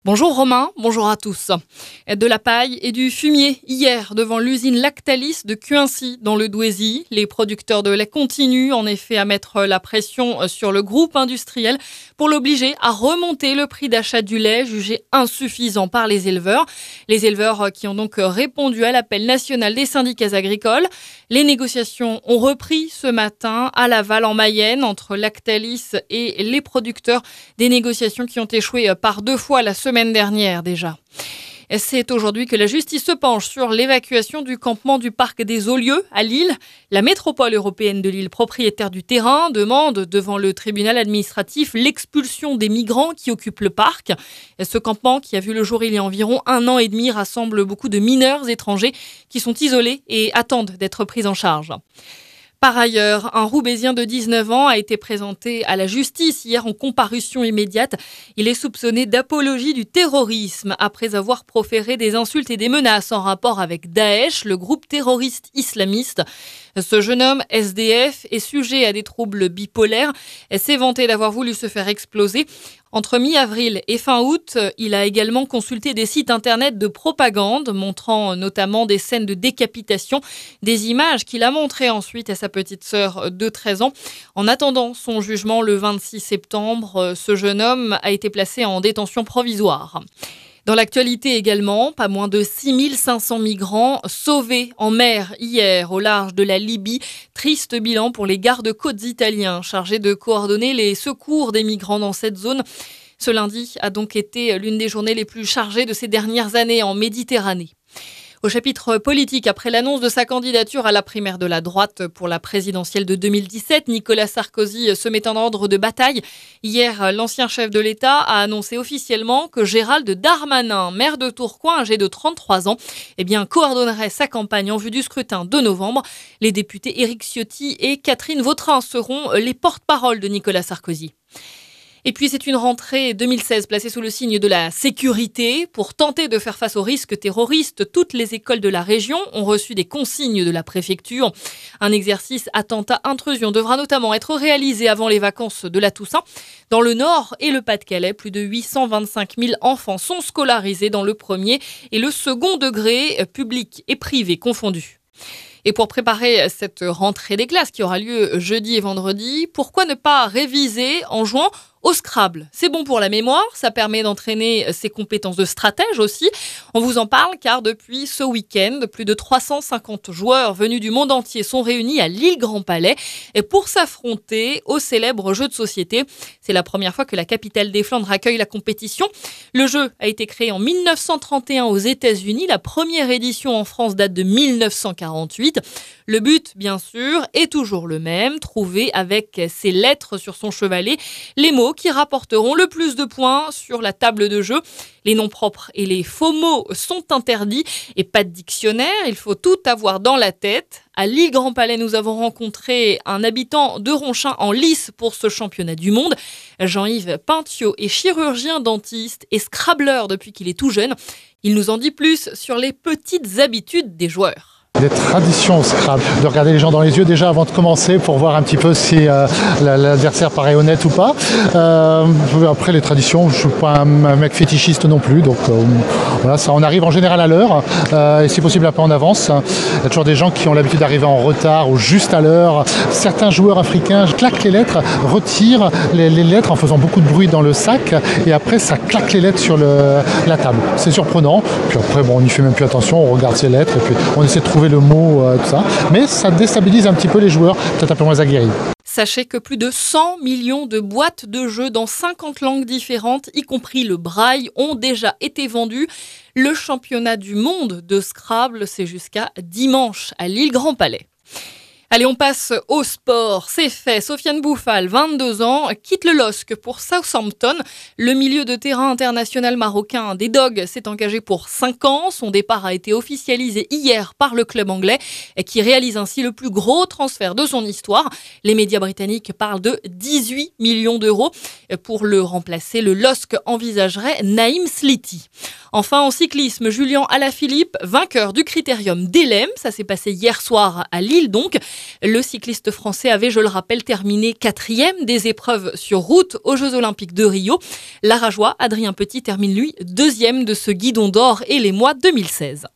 Bonjour Romain, bonjour à tous. De la paille et du fumier hier devant l'usine Lactalis de Cuincy dans le Douaisis. Les producteurs de lait continuent en effet à mettre la pression sur le groupe industriel pour l'obliger à remonter le prix d'achat du lait jugé insuffisant par les éleveurs. Les éleveurs qui ont donc répondu à l'appel national des syndicats agricoles. Les négociations ont repris ce matin à Laval en Mayenne entre Lactalis et les producteurs. Des négociations qui ont échoué par 2 fois la semaine dernière déjà. C'est aujourd'hui que la justice se penche sur l'évacuation du campement du parc des Aulieux à Lille. La métropole européenne de Lille, propriétaire du terrain, demande devant le tribunal administratif l'expulsion des migrants qui occupent le parc. Ce campement, qui a vu le jour il y a environ 1 an et demi, rassemble beaucoup de mineurs étrangers qui sont isolés et attendent d'être pris en charge. Par ailleurs, un Roubaisien de 19 ans a été présenté à la justice hier en comparution immédiate. Il est soupçonné d'apologie du terrorisme après avoir proféré des insultes et des menaces en rapport avec Daesh, le groupe terroriste islamiste. Ce jeune homme, SDF, est sujet à des troubles bipolaires. Il s'est vanté d'avoir voulu se faire exploser. Entre mi-avril et fin août, il a également consulté des sites internet de propagande, montrant notamment des scènes de décapitation, des images qu'il a montrées ensuite à sa petite sœur de 13 ans. En attendant son jugement le 26 septembre, ce jeune homme a été placé en détention provisoire. Dans l'actualité également, pas moins de 6500 migrants sauvés en mer hier au large de la Libye. Triste bilan pour les gardes-côtes italiens chargés de coordonner les secours des migrants dans cette zone. Ce lundi a donc été l'une des journées les plus chargées de ces dernières années en Méditerranée. Au chapitre politique, après l'annonce de sa candidature à la primaire de la droite pour la présidentielle de 2017, Nicolas Sarkozy se met en ordre de bataille. Hier, l'ancien chef de l'État a annoncé officiellement que Gérald Darmanin, maire de Tourcoing, âgé de 33 ans, coordonnerait sa campagne en vue du scrutin de novembre. Les députés Éric Ciotti et Catherine Vautrin seront les porte-parole de Nicolas Sarkozy. Et puis c'est une rentrée 2016 placée sous le signe de la sécurité. Pour tenter de faire face aux risques terroristes, toutes les écoles de la région ont reçu des consignes de la préfecture. Un exercice attentat-intrusion devra notamment être réalisé avant les vacances de la Toussaint. Dans le Nord et le Pas-de-Calais, plus de 825 000 enfants sont scolarisés dans le premier et le second degré, public et privé confondus. Et pour préparer cette rentrée des classes qui aura lieu jeudi et vendredi, pourquoi ne pas réviser en jouant au Scrabble? C'est bon pour la mémoire, ça permet d'entraîner ses compétences de stratège aussi. On vous en parle car depuis ce week-end, plus de 350 joueurs venus du monde entier sont réunis à Lille Grand Palais pour s'affronter au célèbre jeu de société. C'est la première fois que la capitale des Flandres accueille la compétition. Le jeu a été créé en 1931 aux États-Unis. La première édition en France date de 1948. Le but, bien sûr, est toujours le même, trouver avec ses lettres sur son chevalet les mots qui rapporteront le plus de points sur la table de jeu. Les noms propres et les faux mots sont interdits et pas de dictionnaire, il faut tout avoir dans la tête. À Lille Grand Palais, nous avons rencontré un habitant de Ronchin en lice pour ce championnat du monde. Jean-Yves Pintiot est chirurgien dentiste et scrabbleur depuis qu'il est tout jeune. Il nous en dit plus sur les petites habitudes des joueurs. Des traditions au Scrabble, de regarder les gens dans les yeux déjà avant de commencer pour voir un petit peu si l'adversaire paraît honnête ou pas. Après les traditions, je ne suis pas un mec fétichiste non plus, donc voilà, ça, on arrive en général à l'heure et si possible un peu en avance. Il y a toujours des gens qui ont l'habitude d'arriver en retard ou juste à l'heure. Certains joueurs africains claquent les lettres, retirent les lettres en faisant beaucoup de bruit dans le sac et après ça claque les lettres sur la table. C'est surprenant, puis après on n'y fait même plus attention, on regarde ces lettres et puis on essaie de trouver le mot, tout ça. Mais ça déstabilise un petit peu les joueurs, peut-être un peu moins aguerris. Sachez que plus de 100 millions de boîtes de jeux dans 50 langues différentes, y compris le braille, ont déjà été vendues. Le championnat du monde de Scrabble, c'est jusqu'à dimanche à Lille Grand Palais. Allez, on passe au sport. C'est fait. Sofiane Bouffal, 22 ans, quitte le LOSC pour Southampton. Le milieu de terrain international marocain des Dogs s'est engagé pour 5 ans. Son départ a été officialisé hier par le club anglais qui réalise ainsi le plus gros transfert de son histoire. Les médias britanniques parlent de 18 millions d'euros. Pour le remplacer, le LOSC envisagerait Naïm Sliti. Enfin, en cyclisme, Julien Alaphilippe, vainqueur du Critérium d'Helem. Ça s'est passé hier soir à Lille donc. Le cycliste français avait, je le rappelle, terminé 4e des épreuves sur route aux Jeux Olympiques de Rio. L'Arageois Adrien Petit termine lui 2e de ce guidon d'or et les mois 2016.